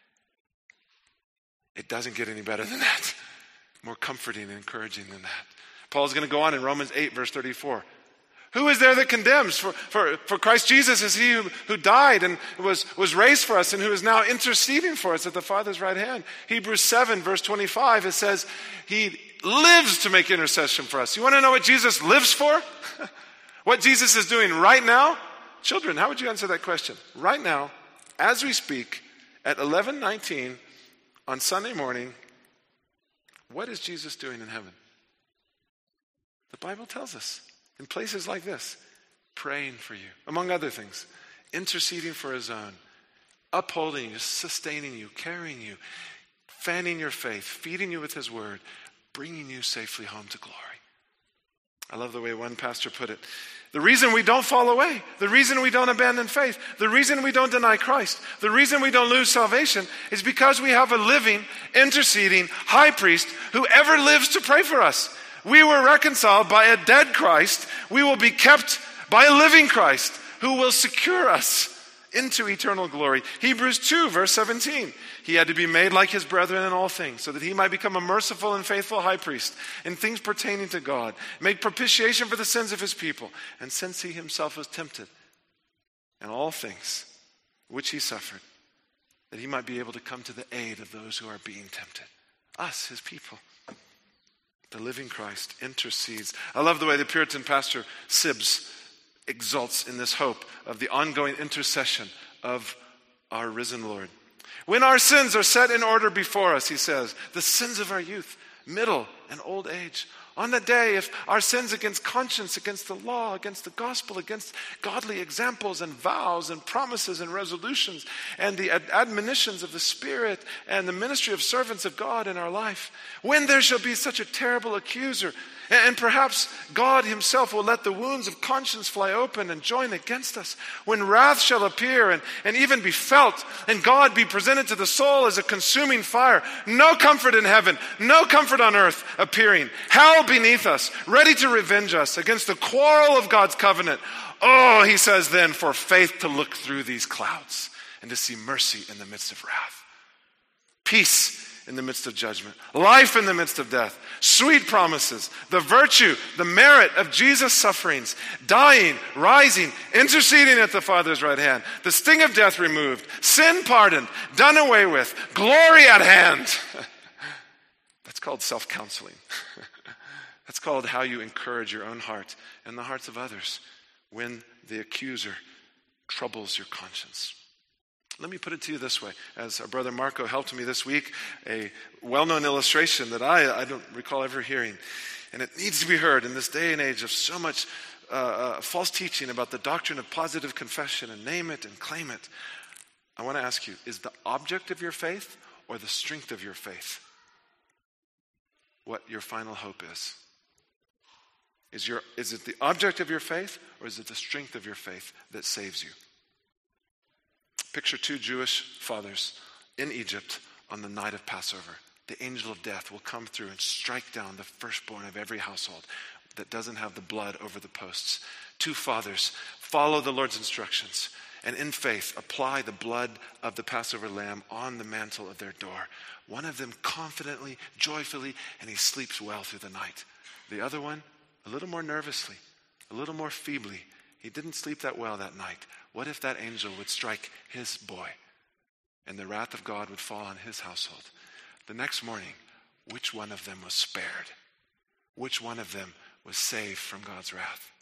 It doesn't get any better than that. More comforting and encouraging than that. Paul's going to go on in Romans eight, verse thirty-four. Who is there that condemns? For, for, for Christ Jesus is he who, who died and was, was raised for us and who is now interceding for us at the Father's right hand. Hebrews seven, verse twenty-five, it says he lives to make intercession for us. You want to know what Jesus lives for? What Jesus is doing right now? Children, how would you answer that question? Right now, as we speak, at eleven nineteen on Sunday morning, what is Jesus doing in heaven? The Bible tells us. In places like this, praying for you, among other things, interceding for his own, upholding you, sustaining you, carrying you, fanning your faith, feeding you with his word, bringing you safely home to glory. I love the way one pastor put it. The reason we don't fall away, the reason we don't abandon faith, the reason we don't deny Christ, the reason we don't lose salvation is because we have a living, interceding high priest who ever lives to pray for us. We were reconciled by a dead Christ. We will be kept by a living Christ who will secure us into eternal glory. Hebrews two, verse seventeen. He had to be made like his brethren in all things so that he might become a merciful and faithful high priest in things pertaining to God, make propitiation for the sins of his people. And since he himself was tempted in all things which he suffered, that he might be able to come to the aid of those who are being tempted. Us, his people. The living Christ intercedes. I love the way the Puritan pastor Sibbes exults in this hope of the ongoing intercession of our risen Lord. When our sins are set in order before us, he says, the sins of our youth, middle, and old age, on the day if our sins against conscience, against the law, against the gospel, against godly examples and vows and promises and resolutions and the ad- admonitions of the Spirit and the ministry of servants of God in our life, when there shall be such a terrible accuser, and, and perhaps God himself will let the wounds of conscience fly open and join against us, when wrath shall appear and, and even be felt, and God be presented to the soul as a consuming fire, no comfort in heaven, no comfort on earth appearing, hell beneath us, ready to revenge us against the quarrel of God's covenant. Oh, he says then, for faith to look through these clouds and to see mercy in the midst of wrath, peace in the midst of judgment, life in the midst of death, sweet promises, the virtue, the merit of Jesus' sufferings, dying, rising, interceding at the Father's right hand, the sting of death removed, sin pardoned, done away with, glory at hand. That's called self-counseling. That's called how you encourage your own heart and the hearts of others when the accuser troubles your conscience. Let me put it to you this way. As our brother Marco helped me this week, a well-known illustration that I, I don't recall ever hearing, and it needs to be heard in this day and age of so much uh, uh, false teaching about the doctrine of positive confession and name it and claim it. I want to ask you, is the object of your faith or the strength of your faith what your final hope is? Is, your, is it the object of your faith, or is it the strength of your faith that saves you? Picture two Jewish fathers in Egypt on the night of Passover. the angel of death will come through and strike down the firstborn of every household that doesn't have the blood over the posts. Two fathers follow the Lord's instructions and in faith apply the blood of the Passover lamb on the mantle of their door. One of them confidently, joyfully, and he sleeps well through the night. The other one, a little more nervously, a little more feebly. He didn't sleep that well that night. What if that angel would strike his boy and the wrath of God would fall on his household? The next morning, which one of them was spared? Which one of them was saved from God's wrath?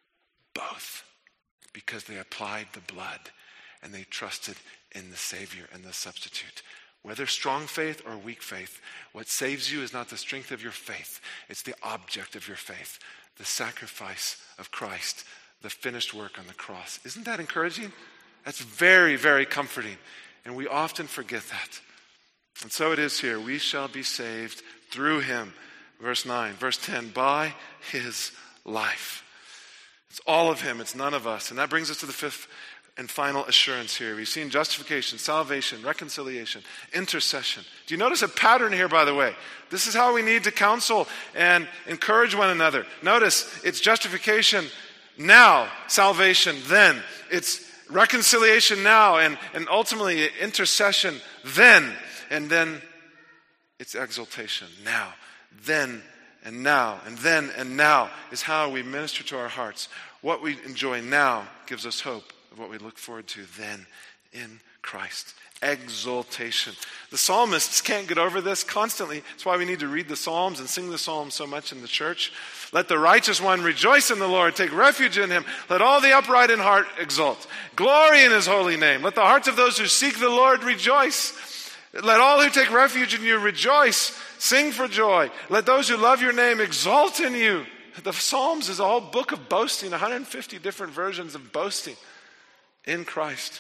Both, because they applied the blood and they trusted in the Savior and the substitute. Whether strong faith or weak faith, what saves you is not the strength of your faith. It's the object of your faith, the sacrifice of Christ, the finished work on the cross. Isn't that encouraging? That's very, very comforting. And we often forget that. And so it is here. We shall be saved through him. Verse nine. Verse ten. By his life. It's all of him. It's none of us. And that brings us to the fifth and final assurance here. We've seen justification, salvation, reconciliation, intercession. Do you notice a pattern here, by the way? This is how we need to counsel and encourage one another. Notice it's justification now, salvation then. It's reconciliation now, and, and ultimately intercession then. And then it's exaltation now. Then and now, and then and now is how we minister to our hearts. What we enjoy now gives us hope of what we look forward to then in Christ. Exaltation. The psalmists can't get over this constantly. That's why we need to read the Psalms and sing the Psalms so much in the church. Let the righteous one rejoice in the Lord. Take refuge in him. Let all the upright in heart exult. Glory in his holy name. Let the hearts of those who seek the Lord rejoice. Let all who take refuge in you rejoice. Sing for joy. Let those who love your name exalt in you. The Psalms is a whole book of boasting, one hundred fifty different versions of boasting in Christ.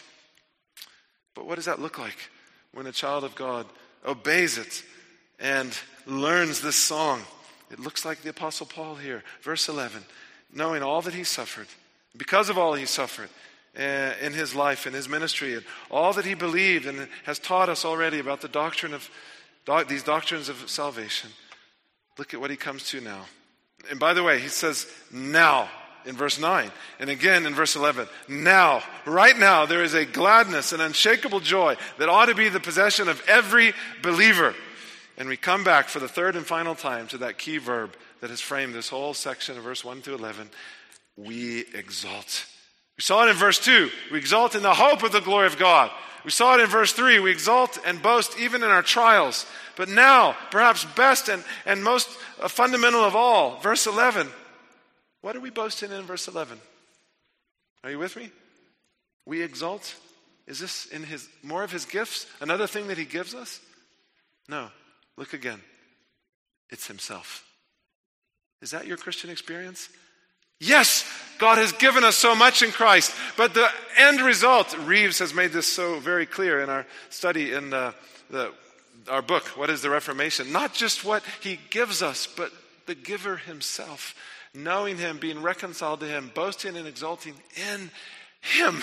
But what does that look like when a child of God obeys it and learns this song? It looks like the Apostle Paul here. Verse eleven, knowing all that he suffered, because of all he suffered uh, in his life, in his ministry, and all that he believed and has taught us already about the doctrine of doc- these doctrines of salvation. Look at what he comes to now. And by the way, he says now in verse nine. And again in verse eleven. Now, right now, there is a gladness, an unshakable joy that ought to be the possession of every believer. And we come back for the third and final time to that key verb that has framed this whole section of verse one to eleven. We exalt. We saw it in verse two. We exalt in the hope of the glory of God. We saw it in verse three. We exalt and boast even in our trials. But now, perhaps best and, and most uh, fundamental of all, verse eleven. What are we boasting in verse eleven? Are you with me? We exalt. Is this in his more of his gifts? Another thing that he gives us? No. Look again. It's himself. Is that your Christian experience? Yes, God has given us so much in Christ, but the end result, Reeves has made this so very clear in our study in uh, the, our book, What is the Reformation? Not just what he gives us, but the giver himself. Knowing him, being reconciled to him, boasting and exulting in him.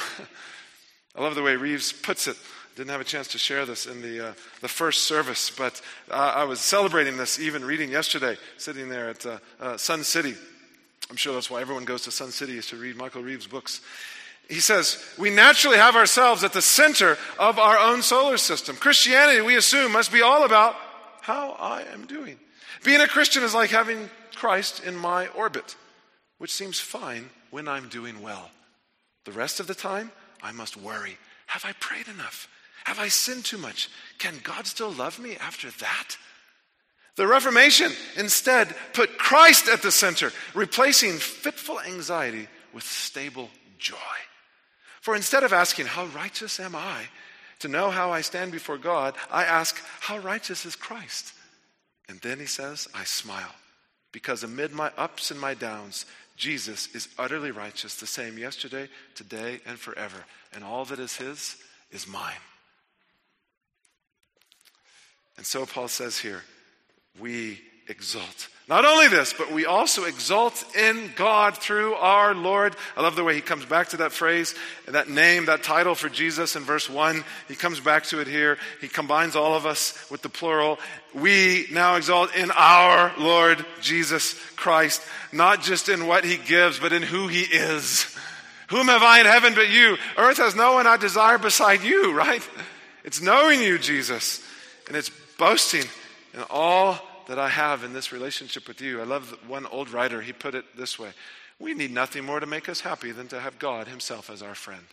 I love the way Reeves puts it. Didn't have a chance to share this in the uh, the first service, but uh, I was celebrating this even reading yesterday, sitting there at uh, uh, Sun City. I'm sure that's why everyone goes to Sun City, is to read Michael Reeves' books. He says, we naturally have ourselves at the center of our own solar system. Christianity, we assume, must be all about how I am doing. Being a Christian is like having Christ in my orbit, which seems fine when I'm doing well. The rest of the time, I must worry. Have I prayed enough? Have I sinned too much? Can God still love me after that? The Reformation instead put Christ at the center, replacing fitful anxiety with stable joy. For instead of asking, how righteous am I, to know how I stand before God, I ask, how righteous is Christ? And then he says, I smile, because amid my ups and my downs, Jesus is utterly righteous, the same yesterday, today, and forever. And all that is his is mine. And so Paul says here, we exult. Not only this, but we also exult in God through our Lord. I love the way he comes back to that phrase, that name, that title for Jesus in verse one. He comes back to it here. He combines all of us with the plural. We now exalt in our Lord Jesus Christ, not just in what he gives, but in who he is. Whom have I in heaven but you? Earth has no one I desire beside you, right? It's knowing you, Jesus. And it's boasting in all that I have in this relationship with you. I love that one old writer, he put it this way: we need nothing more to make us happy than to have God himself as our friend.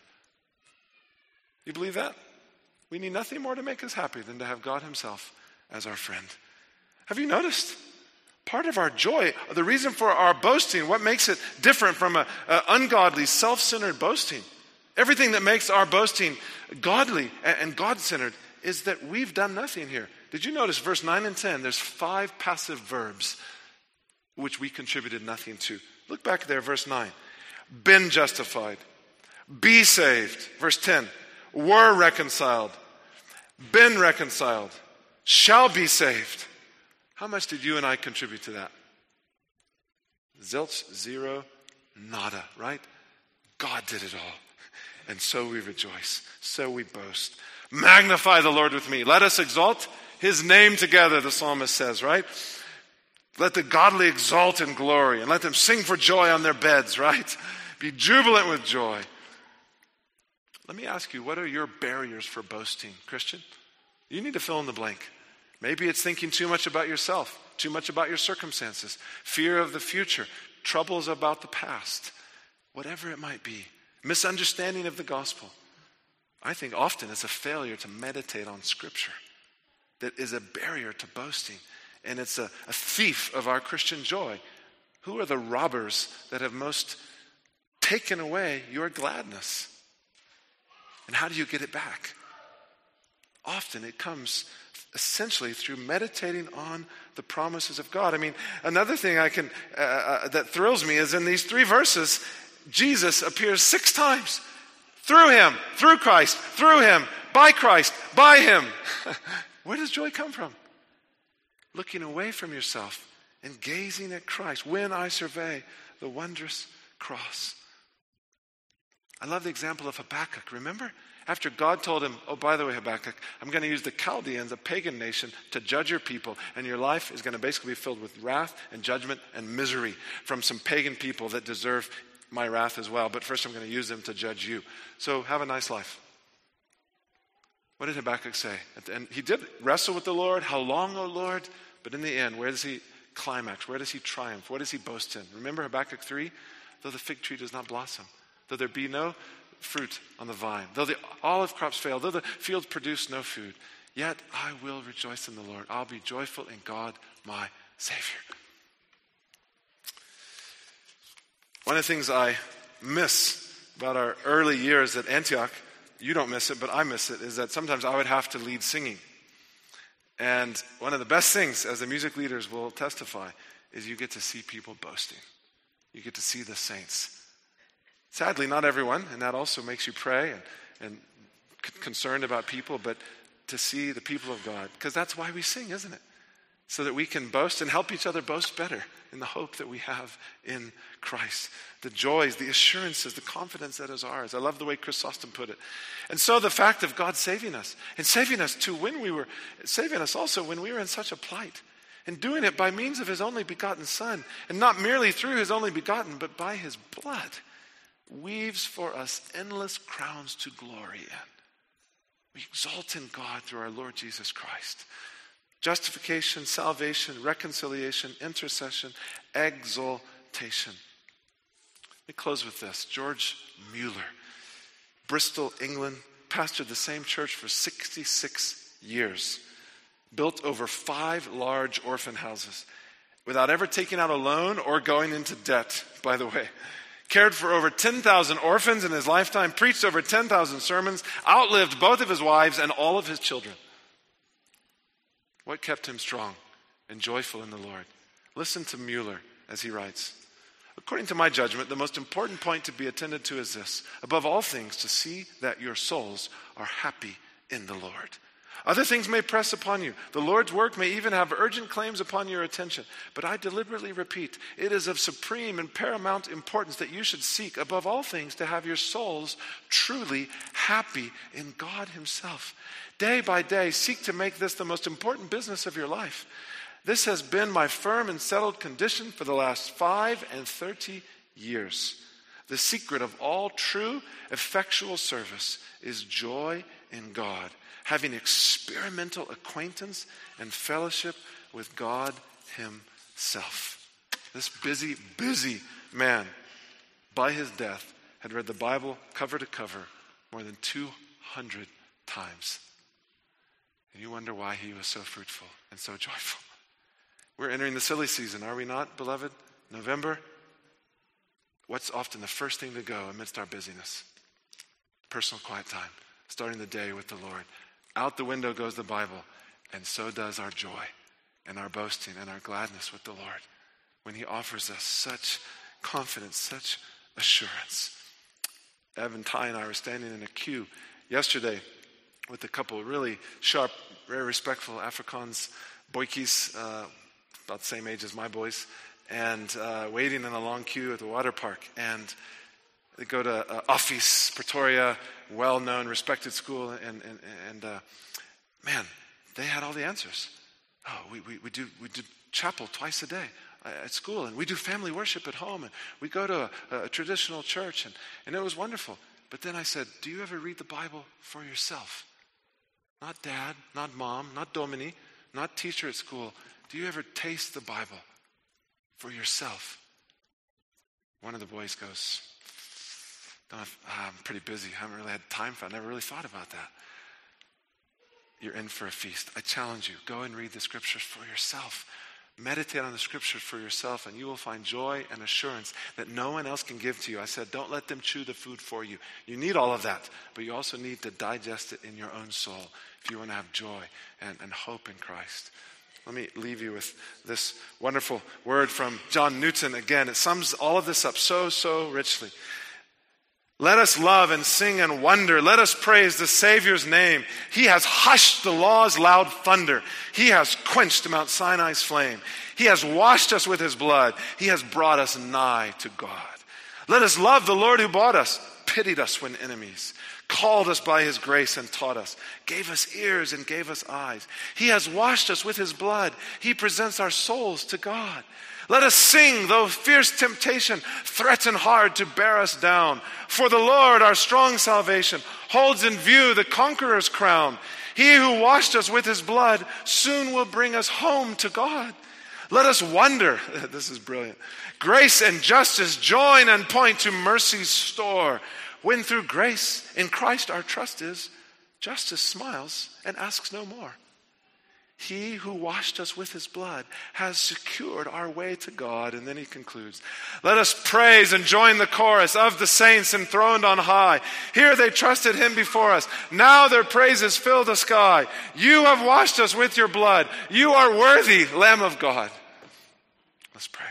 You believe that? We need nothing more to make us happy than to have God himself as our friend. Have you noticed? Part of our joy, the reason for our boasting, what makes it different from an ungodly, self-centered boasting, everything that makes our boasting godly and God-centered, is that we've done nothing here. Did you notice verse nine and ten? There's five passive verbs which we contributed nothing to. Look back there, verse nine. Been justified. Be saved. Verse ten. Were reconciled. Been reconciled. Shall be saved. How much did you and I contribute to that? Zilch, zero, nada, right? God did it all. And so we rejoice. So we boast. Magnify the Lord with me. Let us exalt his name together, the psalmist says, right? Let the godly exalt in glory and let them sing for joy on their beds, right? Be jubilant with joy. Let me ask you, what are your barriers for boasting, Christian? You need to fill in the blank. Maybe it's thinking too much about yourself, too much about your circumstances, fear of the future, troubles about the past, whatever it might be, misunderstanding of the gospel. I think often it's a failure to meditate on Scripture that is a barrier to boasting, and it's a, a thief of our Christian joy. Who are the robbers that have most taken away your gladness? And how do you get it back? Often it comes essentially through meditating on the promises of God. I mean, another thing I can uh, uh, that thrills me is in these three verses, Jesus appears six times. Through him, through Christ, through him, by Christ, by him. Where does joy come from? Looking away from yourself and gazing at Christ when I survey the wondrous cross. I love the example of Habakkuk. Remember? After God told him, oh, by the way, Habakkuk, I'm going to use the Chaldeans, a pagan nation, to judge your people, and your life is going to basically be filled with wrath and judgment and misery from some pagan people that deserve my wrath as well. But first I'm going to use them to judge you. So have a nice life. What did Habakkuk say? And he did wrestle with the Lord. How long, O Lord? But in the end, where does he climax? Where does he triumph? What does he boast in? Remember Habakkuk three? Though the fig tree does not blossom, though there be no fruit on the vine, though the olive crops fail, though the fields produce no food, yet I will rejoice in the Lord. I'll be joyful in God, my Savior. One of the things I miss about our early years at Antioch, you don't miss it, but I miss it, is that sometimes I would have to lead singing. And one of the best things, as the music leaders will testify, is you get to see people boasting. You get to see the saints. Sadly, not everyone, and that also makes you pray and, and c- concerned about people, but to see the people of God, because that's why we sing, isn't it? So that we can boast and help each other boast better in the hope that we have in Christ. The joys, the assurances, the confidence that is ours. I love the way Chrysostom put it. And so the fact of God saving us, and saving us to when we were, saving us also when we were in such a plight, and doing it by means of his only begotten Son, and not merely through his only begotten, but by his blood, weaves for us endless crowns to glory in. We exalt in God through our Lord Jesus Christ. Justification, salvation, reconciliation, intercession, exaltation. Let me close with this. George Mueller, Bristol, England, pastored the same church for sixty-six years, built over five large orphan houses without ever taking out a loan or going into debt, by the way. Cared for over ten thousand orphans in his lifetime, preached over ten thousand sermons, outlived both of his wives and all of his children. What kept him strong and joyful in the Lord? Listen to Mueller as he writes, according to my judgment, the most important point to be attended to is this: above all things, to see that your souls are happy in the Lord. Other things may press upon you. The Lord's work may even have urgent claims upon your attention. But I deliberately repeat, it is of supreme and paramount importance that you should seek above all things to have your souls truly happy in God himself. Day by day, seek to make this the most important business of your life. This has been my firm and settled condition for the last five and thirty years. The secret of all true, effectual service is joy in God, having experimental acquaintance and fellowship with God himself. This busy, busy man, by his death, had read the Bible cover to cover more than two hundred times. And you wonder why he was so fruitful and so joyful. We're entering the silly season, are we not, beloved? November. What's often the first thing to go amidst our busyness? Personal quiet time, starting the day with the Lord. Out the window goes the Bible, and so does our joy and our boasting and our gladness with the Lord when he offers us such confidence, such assurance. Evan, Ty, and I were standing in a queue yesterday with a couple of really sharp, very respectful Afrikaans boykies, uh, about the same age as my boys, and uh, waiting in a long queue at the water park. And they go to uh, Office, Pretoria, well-known, respected school, and and, and uh, man, they had all the answers. Oh, we, we, we do we do chapel twice a day at school, and we do family worship at home, and we go to a, a traditional church, and, and it was wonderful. But then I said, do you ever read the Bible for yourself? Not dad, not mom, not Domini, not teacher at school. Do you ever taste the Bible for yourself? One of the boys goes, Don't have, uh, I'm pretty busy. I haven't really had time for it. I never really thought about that. You're in for a feast. I challenge you, go and read the scriptures for yourself. Meditate on the scriptures for yourself, and you will find joy and assurance that no one else can give to you. I said, don't let them chew the food for you. You need all of that, but you also need to digest it in your own soul if you want to have joy and, and hope in Christ. Let me leave you with this wonderful word from John Newton. Again, it sums all of this up so, so richly. Let us love and sing and wonder. Let us praise the Savior's name. He has hushed the law's loud thunder. He has quenched Mount Sinai's flame. He has washed us with his blood. He has brought us nigh to God. Let us love the Lord who bought us, pitied us when enemies, called us by his grace and taught us, gave us ears and gave us eyes. He has washed us with his blood. He presents our souls to God. Let us sing, though fierce temptation threaten hard to bear us down. For the Lord, our strong salvation, holds in view the conqueror's crown. He who washed us with his blood soon will bring us home to God. Let us wonder, this is brilliant, grace and justice join and point to mercy's store. When through grace in Christ our trust is, justice smiles and asks no more. He who washed us with his blood has secured our way to God. And then he concludes, let us praise and join the chorus of the saints enthroned on high. Here they trusted him before us. Now their praises fill the sky. You have washed us with your blood. You are worthy, Lamb of God. Let's pray.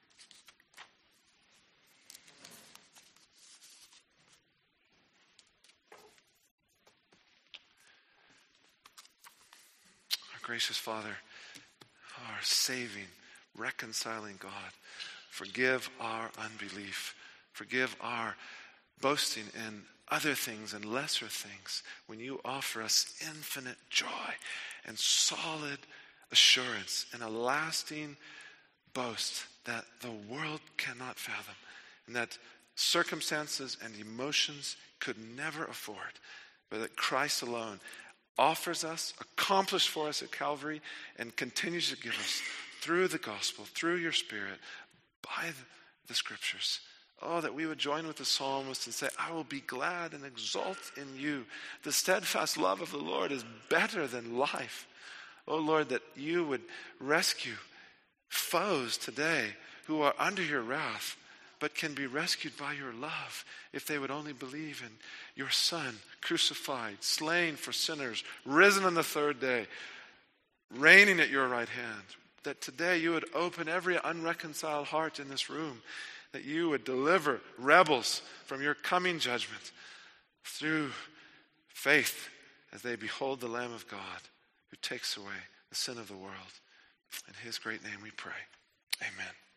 Gracious Father, our saving, reconciling God, forgive our unbelief. Forgive our boasting in other things and lesser things when you offer us infinite joy and solid assurance and a lasting boast that the world cannot fathom and that circumstances and emotions could never afford, but that Christ alone offers us, accomplished for us at Calvary, and continues to give us through the gospel, through your Spirit, by the, the scriptures. Oh, that we would join with the psalmist and say, I will be glad and exult in you. The steadfast love of the Lord is better than life. Oh, Lord, that you would rescue foes today who are under your wrath, but can be rescued by your love if they would only believe in your Son, crucified, slain for sinners, risen on the third day, reigning at your right hand. That today you would open every unreconciled heart in this room, that you would deliver rebels from your coming judgment through faith as they behold the Lamb of God who takes away the sin of the world. In his great name we pray. Amen.